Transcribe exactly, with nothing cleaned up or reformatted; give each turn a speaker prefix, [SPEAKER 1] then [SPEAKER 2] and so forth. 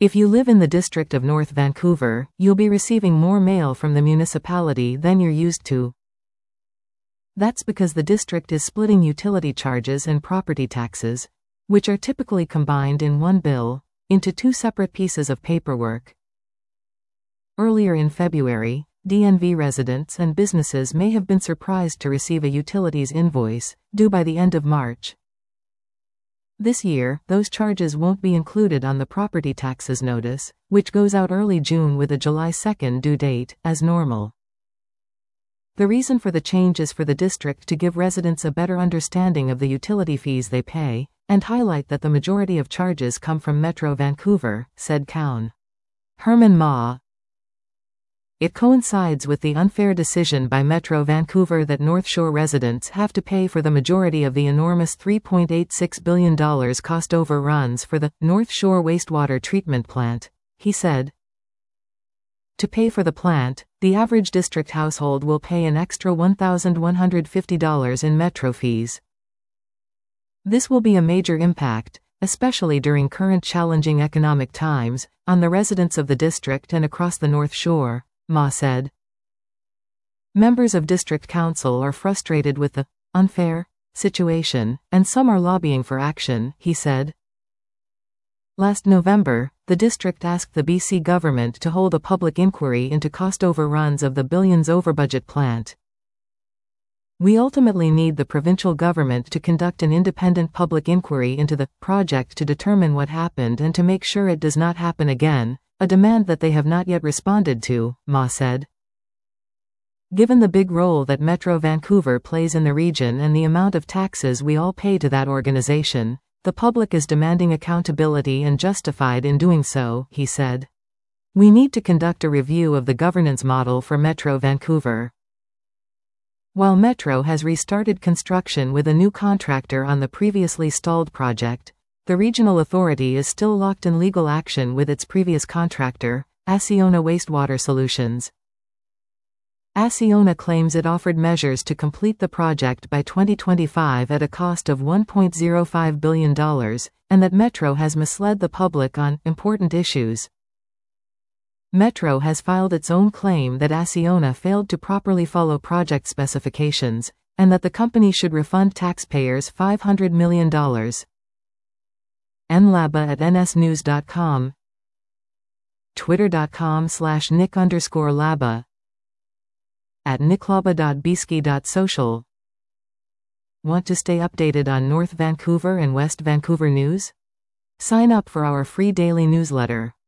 [SPEAKER 1] If you live in the district of North Vancouver, you'll be receiving more mail from the municipality than you're used to. That's because the district is splitting utility charges and property taxes, which are typically combined in one bill, into two separate pieces of paperwork. Earlier in February, D N V residents and businesses may have been surprised to receive a utilities invoice, due by the end of March. This year, those charges won't be included on the property taxes notice, which goes out early June with a July second due date, as normal. The reason for the change is for the district to give residents a better understanding of the utility fees they pay, and highlight that the majority of charges come from Metro Vancouver, said Councillor Herman Ma. It coincides with the unfair decision by Metro Vancouver that North Shore residents have to pay for the majority of the enormous three point eight six billion dollars cost overruns for the North Shore wastewater treatment plant, he said. To pay for the plant, the average district household will pay an extra one thousand one hundred fifty dollars in Metro fees. This will be a major impact, especially during current challenging economic times, on the residents of the district and across the North Shore, Ma said. Members of District Council are frustrated with the unfair situation, and some are lobbying for action, he said. Last November, the district asked the B C government to hold a public inquiry into cost overruns of the billions over-budget plant. We ultimately need the provincial government to conduct an independent public inquiry into the project to determine what happened and to make sure it does not happen again, a demand that they have not yet responded to, Ma said. Given the big role that Metro Vancouver plays in the region and the amount of taxes we all pay to that organization, the public is demanding accountability and justified in doing so, he said. We need to conduct a review of the governance model for Metro Vancouver. While Metro has restarted construction with a new contractor on the previously stalled project, the regional authority is still locked in legal action with its previous contractor, Acciona Wastewater Solutions. Acciona claims it offered measures to complete the project by twenty twenty-five at a cost of one point zero five billion dollars, and that Metro has misled the public on important issues. Metro has filed its own claim that Acciona failed to properly follow project specifications, and that the company should refund taxpayers five hundred million dollars. nlaba at nsnews dot com, twitter.com slash nick underscore laba, at nicklaba.bisky.social. Want to stay updated on North Vancouver and West Vancouver news? Sign up for our free daily newsletter.